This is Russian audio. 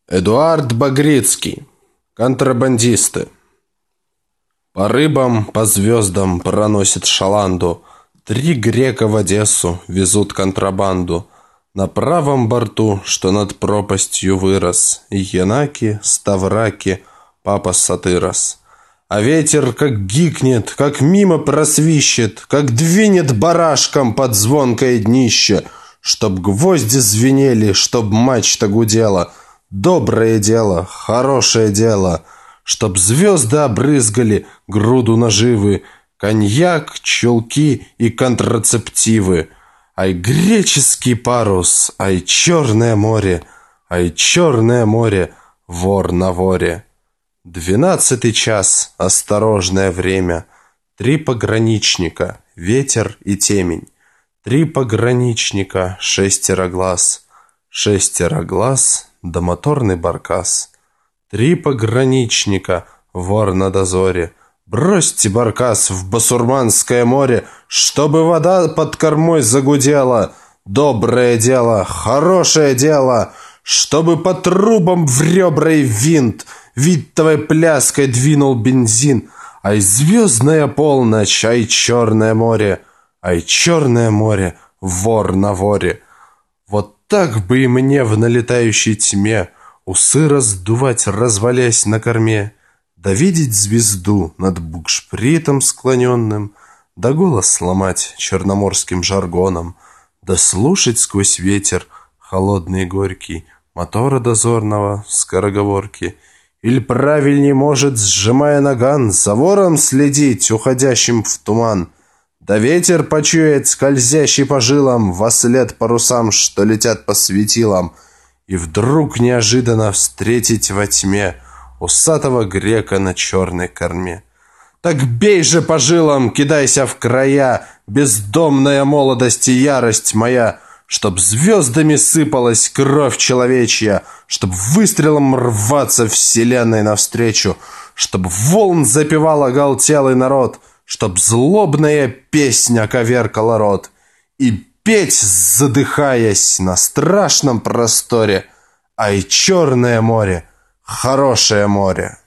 Эдуард Багрицкий. Контрабандисты. По рыбам, по звездам проносит шаланду. 3 грека в Одессу везут контрабанду. На правом борту, что над пропастью вырос, Янаки, Ставраки, папа Сатырос. А ветер как гикнет, как мимо просвищет, как двинет барашком под звонкое днище, чтоб гвозди звенели, чтоб мачта гудела. Доброе дело, хорошее дело, чтоб звезды обрызгали груду наживы, коньяк, чулки и контрацептивы. Ай, греческий парус, ай, черное море, ай, черное море, вор на воре. 12 час, осторожное время. 3 пограничника, ветер и темень. 3 пограничника, 6 глаз. 6 глаз, да моторный баркас. 3 пограничника, вор на дозоре. Бросьте баркас в басурманское море, чтобы вода под кормой загудела. Доброе дело, хорошее дело, чтобы по трубам в ребра и винт винтовой пляской двинул бензин. Ай, звездная полночь, ай, черное море, ай, черное море, вор на воре. Вот так бы и мне в налетающей тьме усы раздувать, развалясь на корме, да видеть звезду над букшпритом склоненным, да голос сломать черноморским жаргоном, да слушать сквозь ветер холодный и горький мотора дозорного скороговорки. Или правильней, может, сжимая наган, за вором следить, уходящим в туман, да ветер почует, скользящий по жилам, вослед парусам, что летят по светилам, и вдруг неожиданно встретить во тьме усатого грека на черной корме. Так бей же по жилам, кидайся в края, бездомная молодость и ярость моя, чтоб звездами сыпалась кровь человечья, чтоб выстрелом рваться вселенной навстречу, чтоб волн запевал оголтелый народ, чтоб злобная песня коверкала рот, и петь, задыхаясь на страшном просторе: ай, черное море, хорошее море.